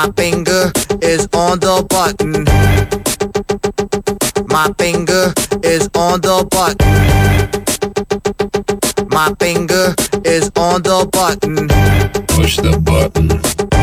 My finger is on the button. My finger is on the button. My finger is on the button. Push the button.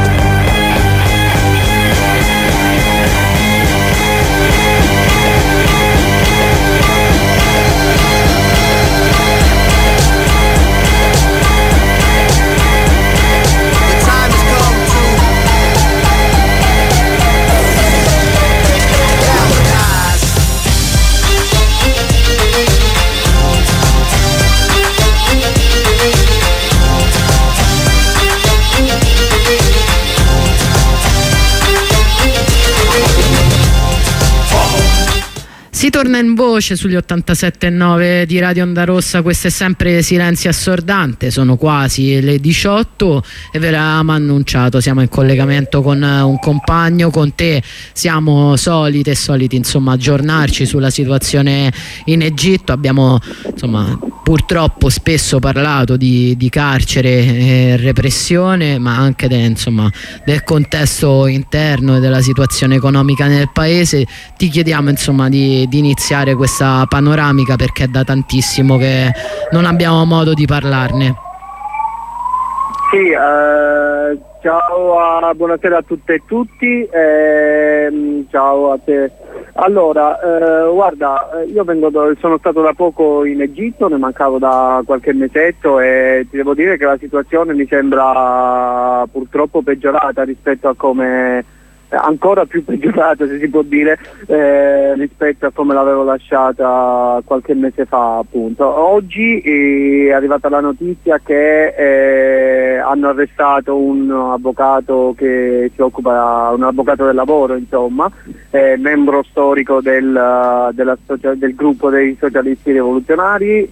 Si torna in voce sugli 87.9 di Radio Onda Rossa. Questo è sempre Silenzio Assordante, sono quasi le 18 e ve l'avevamo annunciato, siamo in collegamento con un compagno, con te. Siamo soliti insomma aggiornarci sulla situazione in Egitto. Abbiamo insomma purtroppo spesso parlato di carcere e repressione, ma anche del contesto interno e della situazione economica nel paese. Ti chiediamo insomma di iniziare questa panoramica, perché è da tantissimo che non abbiamo modo di parlarne. Sì, ciao, buonasera a tutte e tutti, ciao a te. Allora, guarda, io sono stato da poco in Egitto, ne mancavo da qualche mesetto e ti devo dire che la situazione mi sembra purtroppo peggiorata rispetto a come, ancora più peggiorata se si può dire, rispetto a come l'avevo lasciata qualche mese fa, appunto. Oggi è arrivata la notizia che hanno arrestato un avvocato che si occupa, un avvocato del lavoro, insomma, membro storico del gruppo dei socialisti rivoluzionari,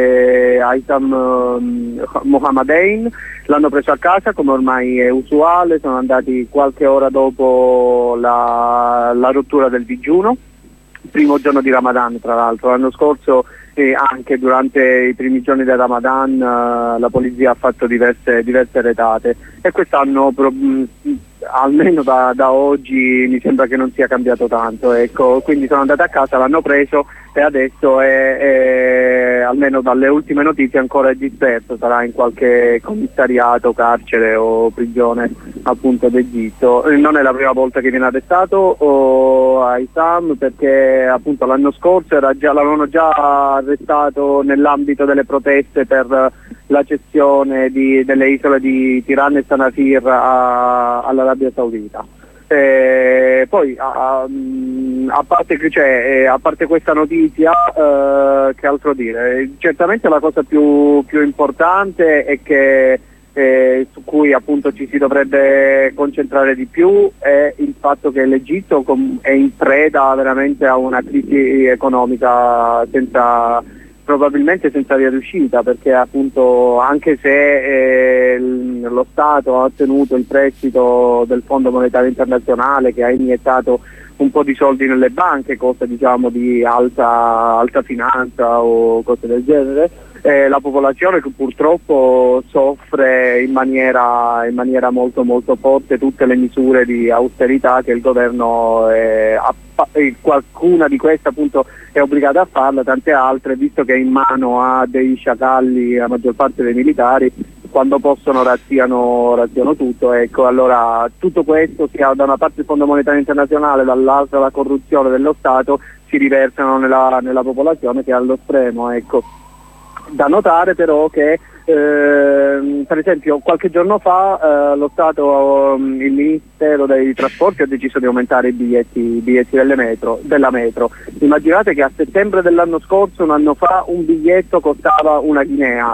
Aysam Mohammedain. L'hanno preso a casa come ormai è usuale, sono andati qualche ora dopo la rottura del digiuno, il primo giorno di Ramadan tra l'altro. L'anno scorso anche durante i primi giorni del Ramadan la polizia ha fatto diverse retate e quest'anno almeno da oggi mi sembra che non sia cambiato tanto, ecco. Quindi sono andati a casa, l'hanno preso e adesso almeno dalle ultime notizie ancora è disperso, sarà in qualche commissariato, carcere o prigione appunto d'Egitto. Non è la prima volta che viene arrestato Aysam, perché appunto l'anno scorso l'avevano già arrestato nell'ambito delle proteste per la cessione delle isole di Tirana e Sanafir all'Arabia Saudita. Poi a parte questa notizia, che altro dire? Certamente la cosa più importante è che su cui appunto ci si dovrebbe concentrare di più è il fatto che l'Egitto è in preda veramente a una crisi economica probabilmente senza via d'uscita, perché appunto anche se lo Stato ha ottenuto il prestito del Fondo Monetario Internazionale che ha iniettato un po' di soldi nelle banche, cose diciamo di alta finanza o cose del genere, la popolazione che purtroppo soffre in maniera molto molto forte tutte le misure di austerità che il governo qualcuna di queste appunto è obbligata a farla, tante altre, visto che è in mano a dei sciacalli, la maggior parte dei militari, quando possono razziano tutto, ecco. Allora tutto questo, sia da una parte il Fondo Monetario Internazionale, dall'altra la corruzione dello Stato, si riversano nella popolazione, che è allo stremo, ecco. Da notare però che per esempio qualche giorno fa lo Stato, il Ministero dei Trasporti ha deciso di aumentare i biglietti della metro. Immaginate che a settembre dell'anno scorso, un anno fa, un biglietto costava una guinea.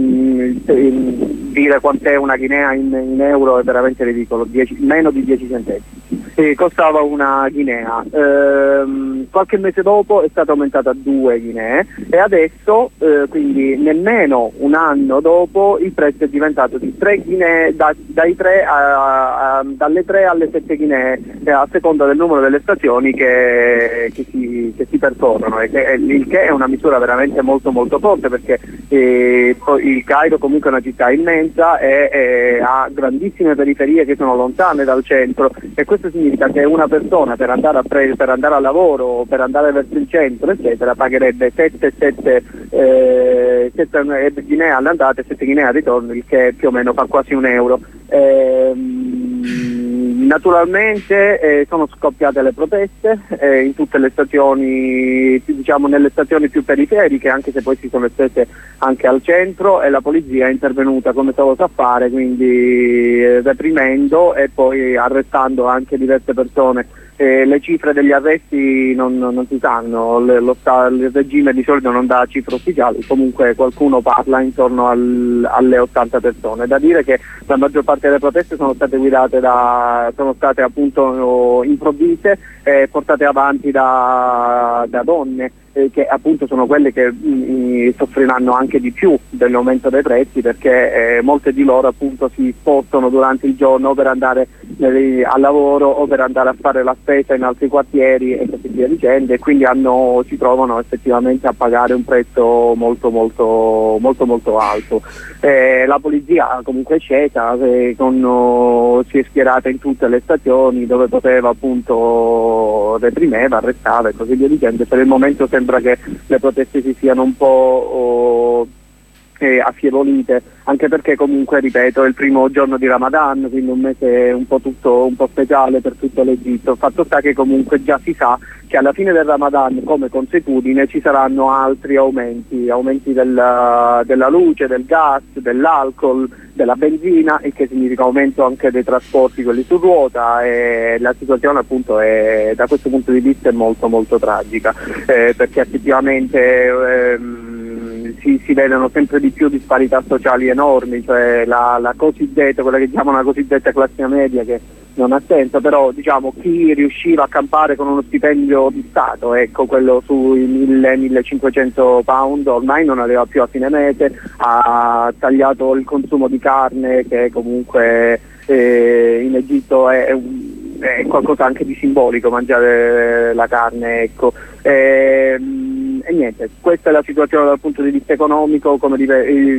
Dire quant'è una guinea in euro è veramente ridicolo, meno di 10 centesimi. Costava una guinea. Qualche mese dopo è stata aumentata a 2 guinee e adesso, quindi nemmeno un anno giorno dopo il prezzo è diventato di 3 guinee, dalle 3 alle 7 guinee, a seconda del numero delle stazioni che si percorrono, il che è una misura veramente molto molto forte, perché il Cairo comunque è una città immensa e ha grandissime periferie che sono lontane dal centro, e questo significa che una persona per andare al lavoro, per andare verso il centro eccetera, pagherebbe 7 guinee all'andata e 7 guinee al ritorno, il che più o meno fa quasi €1. Naturalmente sono scoppiate le proteste in tutte le stazioni, diciamo nelle stazioni più periferiche, anche se poi si sono estese anche al centro, e la polizia è intervenuta come solo sa fare, quindi reprimendo e poi arrestando anche diverse persone. Le cifre degli arresti non si sanno, il regime di solito non dà cifre ufficiali, comunque qualcuno parla intorno alle 80 persone. Da dire che la maggior parte delle proteste sono state appunto improvvise, portate avanti da donne, che appunto sono quelle che soffriranno anche di più dell'aumento dei prezzi, perché molte di loro appunto si spostano durante il giorno o per andare al lavoro o per andare a fare la spesa in altri quartieri e così via dicendo, e quindi si trovano effettivamente a pagare un prezzo molto molto molto molto alto. La polizia comunque è scesa, si è schierata in tutte le stazioni dove poteva, appunto reprimeva, arrestava e così via dicendo. Per il momento sembra che le proteste si siano un po' affievolite, anche perché comunque, ripeto, è il primo giorno di Ramadan, quindi un mese un po' speciale per tutto l'Egitto. Fatto sta che comunque già si sa che alla fine del Ramadan, come consuetudine, ci saranno altri aumenti della luce, del gas, dell'alcol, della benzina, il che significa aumento anche dei trasporti, quelli su ruota, e la situazione appunto da questo punto di vista è molto molto tragica, perché effettivamente si vedono sempre di più disparità sociali enormi, cioè quella che chiamano la cosiddetta classe media, che non ha senso, però diciamo chi riusciva a campare con uno stipendio di Stato, ecco, quello sui 1.000-1.500 pound, ormai non arriva più a fine mese, ha tagliato il consumo di carne, che comunque in Egitto è qualcosa anche di simbolico, mangiare la carne, ecco. E niente, questa è la situazione dal punto di vista economico, come vi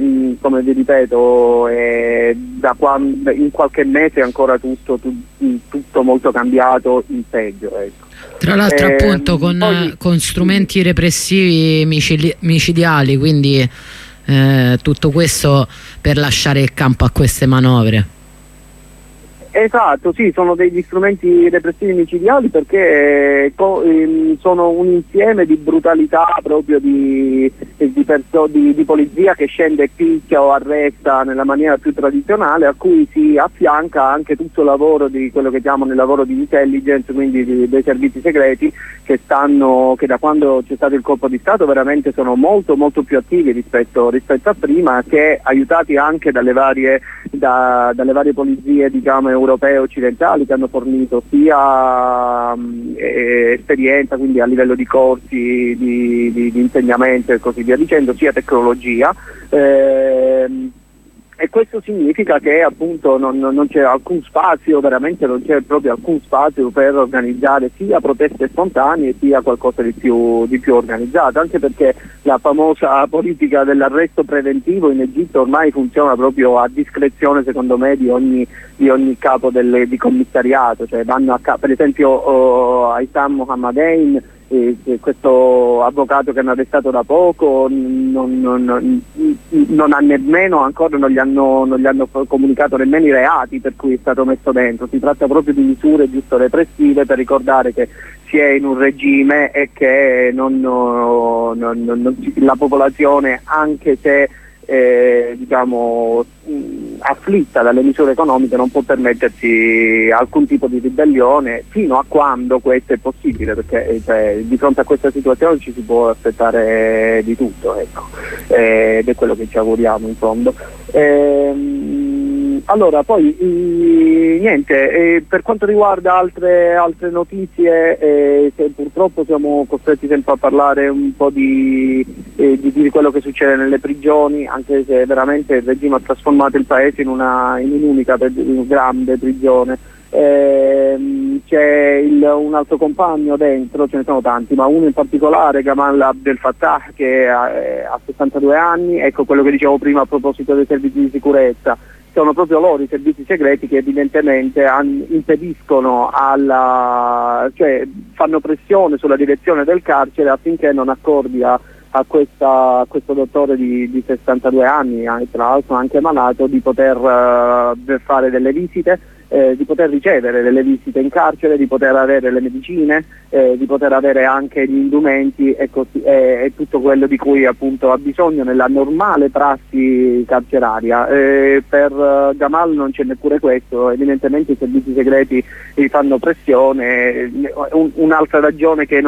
ripeto, da quando in qualche mese è ancora tutto molto cambiato in peggio, ecco. Tra l'altro appunto con strumenti repressivi micidiali, quindi tutto questo per lasciare il campo a queste manovre. Esatto, sì, sono degli strumenti repressivi micidiali, perché sono un insieme di brutalità proprio di polizia che scende e picchia o arresta nella maniera più tradizionale, a cui si affianca anche tutto il lavoro di quello che chiamano il lavoro di intelligence, quindi dei servizi segreti, che da quando c'è stato il colpo di Stato veramente sono molto molto più attivi rispetto a prima, che aiutati anche dalle varie polizie, diciamo, europee occidentali, che hanno fornito sia esperienza, quindi a livello di corsi di insegnamento e così via dicendo, sia tecnologia, e questo significa che appunto non c'è alcun spazio, veramente non c'è proprio alcun spazio per organizzare sia proteste spontanee sia qualcosa di più organizzato, anche perché la famosa politica dell'arresto preventivo in Egitto ormai funziona proprio a discrezione, secondo me, di ogni capo di commissariato, cioè vanno per esempio Aissam Mohammedein, questo avvocato che hanno arrestato da poco, non ha nemmeno ancora, non gli hanno comunicato nemmeno i reati per cui è stato messo dentro. Si tratta proprio di misure giusto repressive, per ricordare che si è in un regime e che la popolazione, anche se diciamo afflitta dalle misure economiche, non può permettersi alcun tipo di ribellione fino a quando questo è possibile, perché di fronte a questa situazione ci si può aspettare di tutto, ecco, ed è quello che ci auguriamo in fondo. Allora, poi niente, per quanto riguarda altre notizie, che purtroppo siamo costretti sempre a parlare un po' di quello che succede nelle prigioni, anche se veramente il regime ha trasformato il paese in un'unica grande prigione. C'è un altro compagno dentro, ce ne sono tanti, ma uno in particolare, Gamal Abdel Fattah, che ha 62 anni, ecco quello che dicevo prima a proposito dei servizi di sicurezza. Sono proprio loro i servizi segreti che evidentemente impediscono cioè fanno pressione sulla direzione del carcere affinché non accordi a questo dottore di 62 anni, tra l'altro anche malato, di poter fare delle visite, di poter ricevere delle visite in carcere, di poter avere le medicine, di poter avere anche gli indumenti e tutto quello di cui appunto ha bisogno nella normale prassi carceraria. Per Gamal non c'è neppure questo, evidentemente i servizi segreti gli fanno pressione. Un'altra ragione che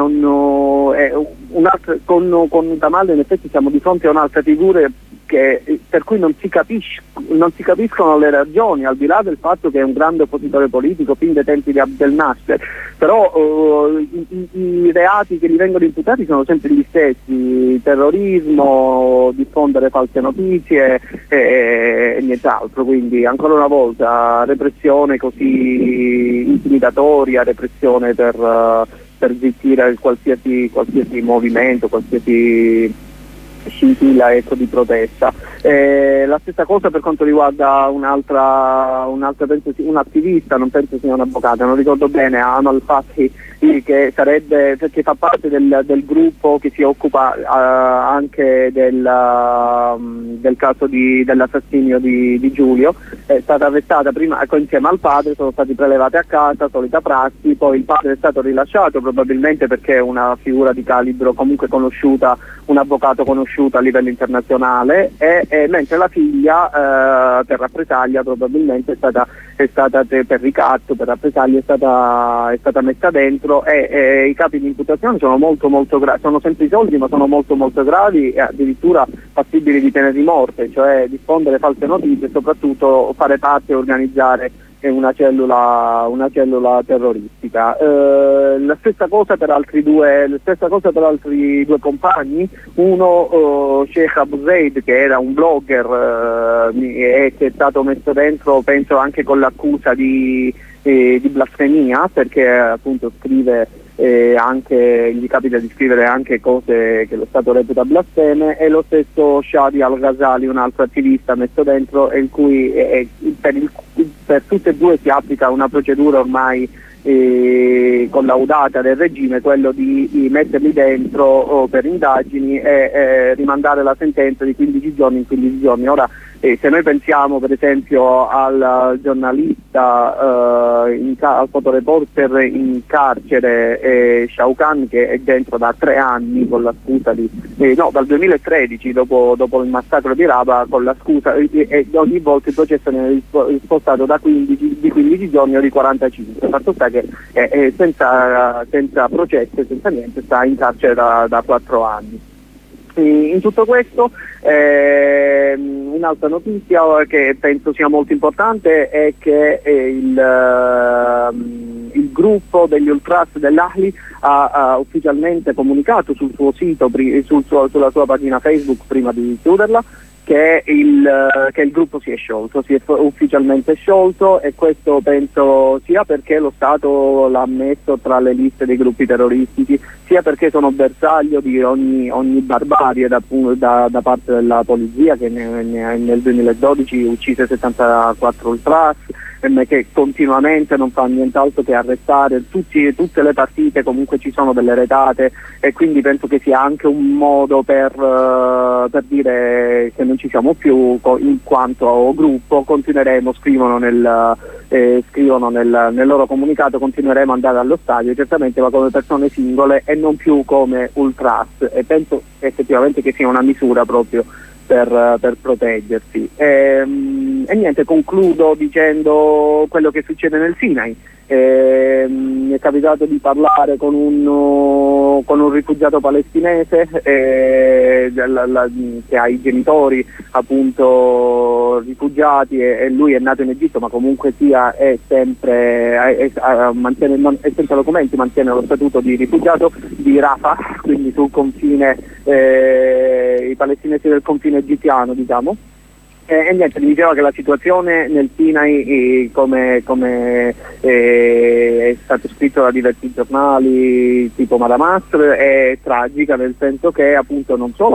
con Gamal in effetti siamo di fronte a un'altra figura per cui non si capiscono le ragioni, al di là del fatto che è un grande oppositore politico fin dai tempi di Abdel Nasser, però i reati che gli vengono imputati sono sempre gli stessi: terrorismo, diffondere false notizie e nient'altro. Quindi ancora una volta repressione così intimidatoria, repressione per zittire qualsiasi movimento, qualsiasi scintilla di protesta. La stessa cosa per quanto riguarda un'altra un attivista, non penso sia un avvocato, non ricordo bene, Amal Fathi, che fa parte del gruppo che si occupa anche del caso dell'assassinio di Giulio. È stata arrestata prima insieme al padre, sono stati prelevati a casa, solita prassi, poi il padre è stato rilasciato probabilmente perché è una figura di calibro comunque conosciuta, un avvocato conosciuto a livello internazionale, mentre la figlia per rappresaglia probabilmente è stata per ricatto, per rappresaglia è stata messa dentro, e i capi di imputazione sono molto molto gravi, sono sempre i soldi ma sono molto molto gravi e addirittura passibili di pena di morte, cioè diffondere false notizie e soprattutto fare parte e organizzare una cellula terroristica. La stessa cosa per altri due compagni, uno Sheikh Abu Zaid, che era un blogger e che è stato messo dentro penso anche con l'accusa di blasfemia, perché appunto scrive gli capita di scrivere anche cose che lo Stato reputa blasfeme, e lo stesso Shadi al-Ghazali, un altro attivista messo dentro, in cui per tutte e due si applica una procedura ormai collaudata del regime, quello di metterli dentro per indagini e rimandare la sentenza di 15 giorni in 15 giorni. Ora, se noi pensiamo per esempio al giornalista, al fotoreporter in carcere Shaukan, che è dentro da 3 anni con la scusa dal 2013 dopo il massacro di Raba, con la scusa, e ogni volta il processo ne è spostato di 15 giorni o di 45. Fatto sta che senza processo e senza niente sta in carcere da 4 anni. In tutto questo un'altra notizia che penso sia molto importante è che il gruppo degli Ultras dell'Ahli ha ufficialmente comunicato sul suo sito, sulla sua pagina Facebook prima di chiuderla, che il gruppo si è ufficialmente sciolto, e questo penso sia perché lo Stato l'ha messo tra le liste dei gruppi terroristici, sia perché sono bersaglio di ogni barbarie da parte della polizia, che nel 2012 uccise 74 ultras, che continuamente non fa nient'altro che arrestare tutte le partite, comunque ci sono delle retate, e quindi penso che sia anche un modo per dire che non ci siamo più in quanto gruppo. Continueremo, scrivono nel loro comunicato, continueremo ad andare allo stadio, certamente, ma come persone singole e non più come ultras, e penso effettivamente che sia una misura proprio per proteggersi. E niente, concludo dicendo quello che succede nel Sinai. Mi è capitato di parlare con un rifugiato palestinese che ha i genitori appunto rifugiati, e lui è nato in Egitto, ma comunque sia è sempre mantiene senza documenti, mantiene lo statuto di rifugiato di Rafah, quindi sul confine, i palestinesi del confine egiziano, diciamo. E niente, mi diceva che la situazione nel Sinai, come è stato scritto da diversi giornali tipo Madamasr, è tragica, nel senso che appunto non solo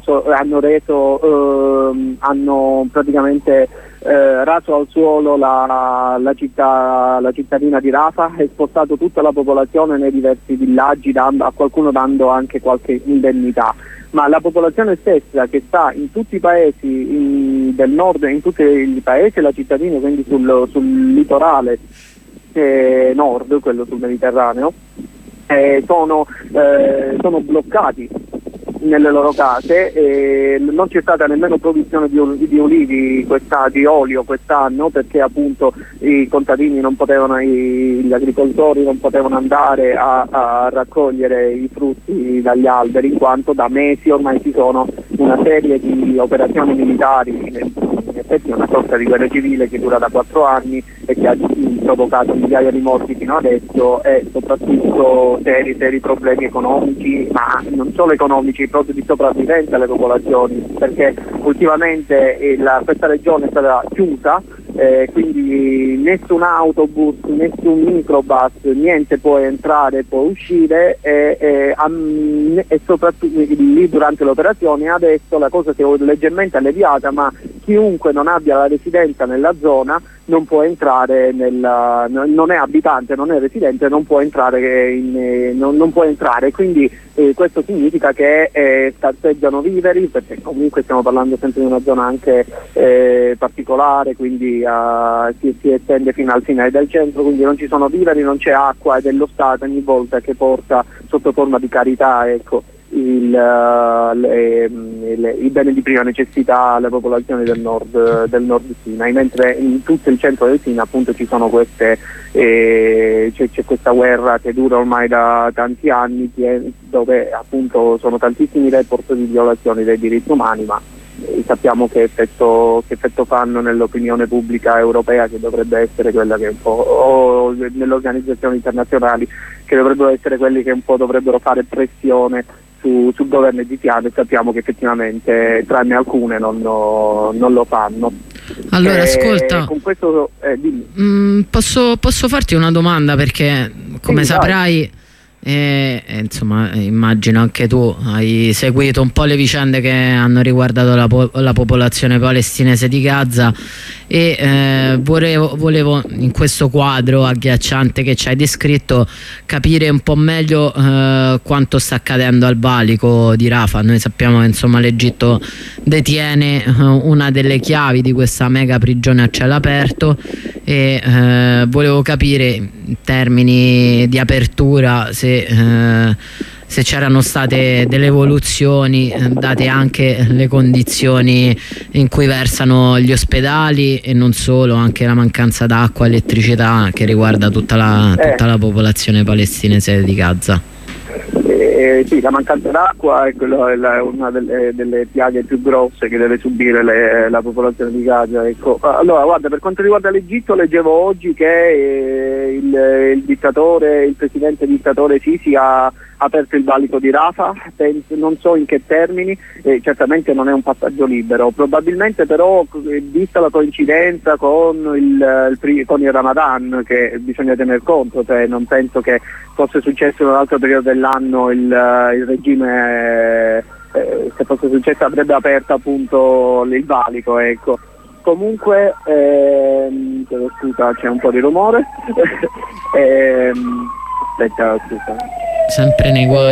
hanno praticamente raso al suolo la cittadina di Rafah e spostato tutta la popolazione nei diversi villaggi, a qualcuno dando anche qualche indennità. Ma la popolazione stessa, che sta in tutti i paesi del nord, in tutti i paesi, la cittadina, quindi sul litorale nord, quello sul Mediterraneo, sono bloccati nelle loro case, non c'è stata nemmeno produzione di olivi, di olio quest'anno, perché appunto i contadini non potevano, gli agricoltori non potevano andare a raccogliere i frutti dagli alberi, in quanto da mesi ormai ci sono una serie di operazioni militari, in effetti è una sorta di guerra civile che dura da 4 anni e che ha provocato migliaia di morti fino adesso, e soprattutto seri problemi economici, ma non solo economici, proprio di sopravvivenza alle popolazioni, perché ultimamente questa regione è stata chiusa, quindi nessun autobus, nessun microbus, niente può entrare, può uscire, e soprattutto lì durante le operazioni adesso la cosa si è leggermente alleviata, ma chiunque non abbia la residenza nella zona non può entrare, non è abitante, non è residente, non può entrare, non può entrare, quindi questo significa che scarseggiano viveri, perché comunque stiamo parlando sempre di una zona anche particolare, quindi si estende fino al Sinai del centro, quindi non ci sono viveri, non c'è acqua, ed è lo Stato ogni volta che porta sotto forma di carità, ecco, i beni di prima necessità alle popolazioni del nord Sinai, mentre in tutto il centro del Sinai appunto ci sono c'è questa guerra che dura ormai da tanti anni, dove appunto sono tantissimi report di violazioni dei diritti umani, ma sappiamo che effetto fanno nell'opinione pubblica europea, che dovrebbe essere quella che un po', o nelle organizzazioni internazionali, che dovrebbero essere quelli che un po' dovrebbero fare pressione sul governo egiziano, e sappiamo che effettivamente tranne alcune non lo fanno. Allora ascolta, con questo, posso farti una domanda, perché come saprai, insomma immagino anche tu hai seguito un po' le vicende che hanno riguardato la popolazione palestinese di Gaza, e volevo in questo quadro agghiacciante che ci hai descritto capire un po' meglio quanto sta accadendo al valico di Rafah. Noi sappiamo che insomma l'Egitto detiene una delle chiavi di questa mega prigione a cielo aperto, e volevo capire in termini di apertura se c'erano state delle evoluzioni, date anche le condizioni in cui versano gli ospedali, e non solo, anche la mancanza d'acqua e elettricità che riguarda tutta la popolazione palestinese di Gaza. Sì, la mancanza d'acqua è una delle piaghe più grosse che deve subire la popolazione di Gaza. Ecco. Allora, guarda, per quanto riguarda l'Egitto, leggevo oggi che il presidente dittatore Sisi ha aperto il valico di Rafah, non so in che termini, certamente non è un passaggio libero, probabilmente però, vista la coincidenza con il Ramadan, che bisogna tener conto, cioè non penso che fosse successo in un altro periodo dell'anno il regime, se fosse successo avrebbe aperto appunto il valico, ecco. Comunque, scusa, c'è un po' di rumore. Aspetta, scusa. Sempre nei guai.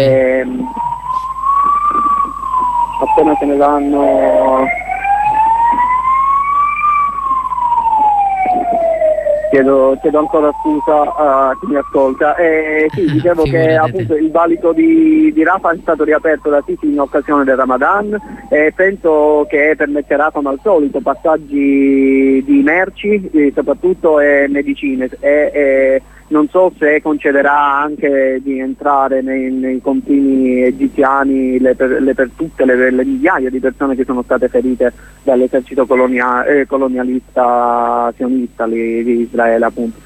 Appena se ne vanno. chiedo ancora scusa a chi mi ascolta. Sì, dicevo che appunto il valico di Rafah è stato riaperto da Sisi in occasione del Ramadan e penso che permetterà come al solito passaggi di merci, soprattutto medicine, e non so se concederà anche di entrare nei confini egiziani per tutte le migliaia di persone che sono state ferite dall'esercito colonialista sionista di Israele, appunto.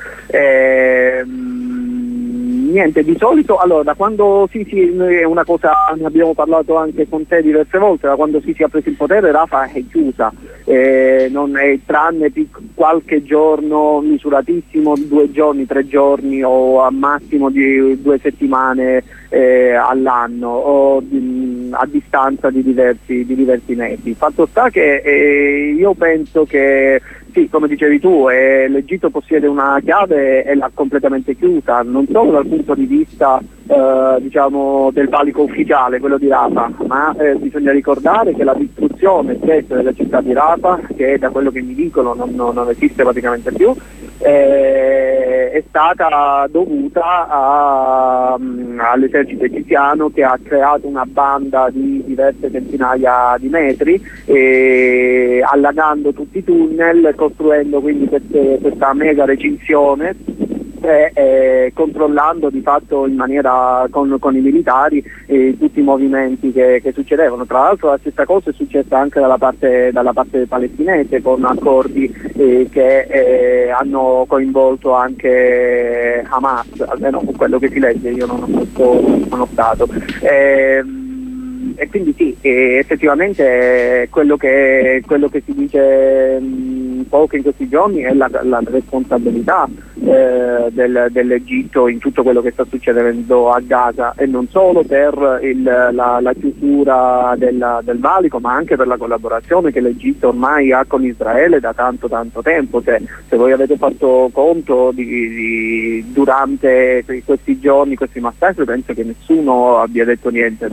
Niente, di solito, allora, da quando Sisi, è una cosa, ne abbiamo parlato anche con te diverse volte, da quando Sisi ha preso il potere Rafah è chiusa, non è, tranne qualche giorno misuratissimo, 2 giorni, 3 giorni o a massimo di 2 settimane all'anno o a distanza di diversi mesi. Fatto sta che io penso che sì, come dicevi tu, l'Egitto possiede una chiave e l'ha completamente chiusa, non solo dal punto di vista diciamo del valico ufficiale, quello di Rafah, ma bisogna ricordare che la distruzione stessa della città di Rafah, che da quello che mi dicono non esiste praticamente più, è stata dovuta all'esercito egiziano, che ha creato una banda di diverse centinaia di metri, allagando tutti i tunnel, costruendo quindi questa mega recinzione e controllando di fatto in maniera con i militari tutti i movimenti che succedevano. Tra l'altro la stessa cosa è successa anche dalla parte palestinese, con accordi che hanno coinvolto anche Hamas, almeno quello che si legge, io non sono stato. E quindi sì, effettivamente quello che si dice poco in questi giorni è la responsabilità dell'Egitto in tutto quello che sta succedendo a Gaza, e non solo per la chiusura del valico, ma anche per la collaborazione che l'Egitto ormai ha con Israele da tanto tempo. Cioè, se voi avete fatto conto durante questi giorni, questi massacri, penso che nessuno abbia detto niente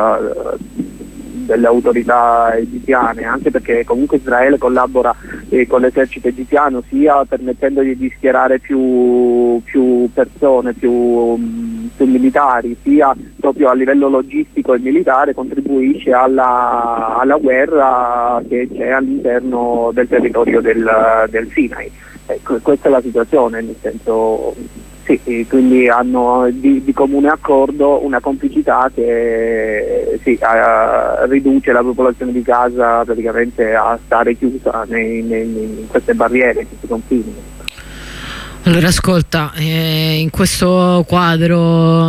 delle autorità egiziane, anche perché comunque Israele collabora con l'esercito egiziano, sia permettendogli di schierare più persone, più militari, sia proprio a livello logistico e militare contribuisce alla guerra che c'è all'interno del territorio del Sinai. Ecco, questa è la situazione, nel senso sì, quindi hanno di comune accordo una complicità che riduce la popolazione di Gaza praticamente a stare chiusa in queste barriere, in questi confini. Allora ascolta, in questo quadro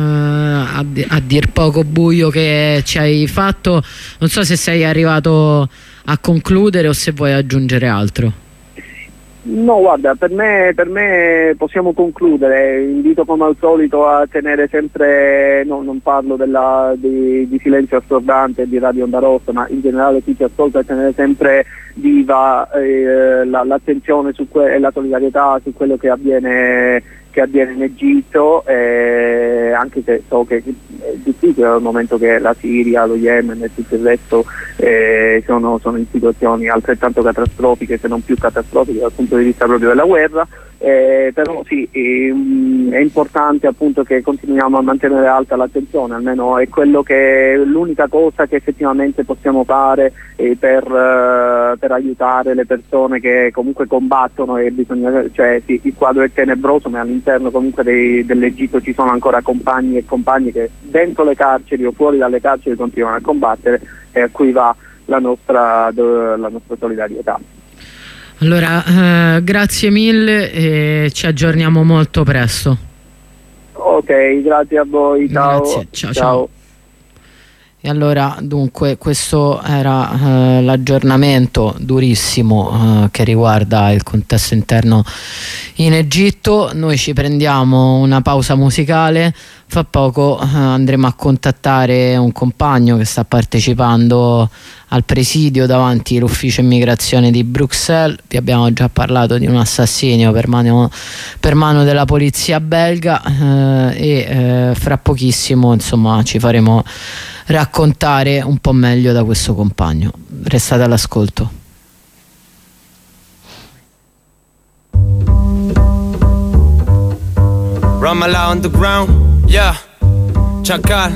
a dir poco buio che ci hai fatto, non so se sei arrivato a concludere o se vuoi aggiungere altro. No, guarda, per me possiamo concludere. Invito come al solito a tenere sempre, non parlo di silenzio assordante di Radio Onda Rossa, ma in generale chi ci ascolta, a tenere sempre viva l'attenzione e la solidarietà su quello che avviene in Egitto, anche se so che è difficile al momento che la Siria, lo Yemen e tutto il resto sono in situazioni altrettanto catastrofiche, se non più catastrofiche dal punto di vista proprio della guerra, però sì, è importante appunto che continuiamo a mantenere alta l'attenzione, almeno è l'unica cosa che effettivamente possiamo fare per aiutare le persone che comunque combattono, e cioè sì, il quadro è tenebroso, ma all'interno comunque dell'Egitto ci sono ancora compagni e compagne che dentro le carceri o fuori dalle carceri continuano a combattere, e a cui va la nostra solidarietà. Allora, grazie mille e ci aggiorniamo molto presto. Ok, grazie a voi, ciao. Grazie, ciao. E allora, dunque, questo era l'aggiornamento durissimo che riguarda il contesto interno in Egitto. Noi ci prendiamo una pausa musicale, fra poco andremo a contattare un compagno che sta partecipando al presidio davanti all'ufficio immigrazione di Bruxelles. Vi abbiamo già parlato di un assassinio per mano della polizia belga, e fra pochissimo insomma ci faremo raccontare un po' meglio da questo compagno. Restate all'ascolto. Ramala on the ground, yeah. Chacal,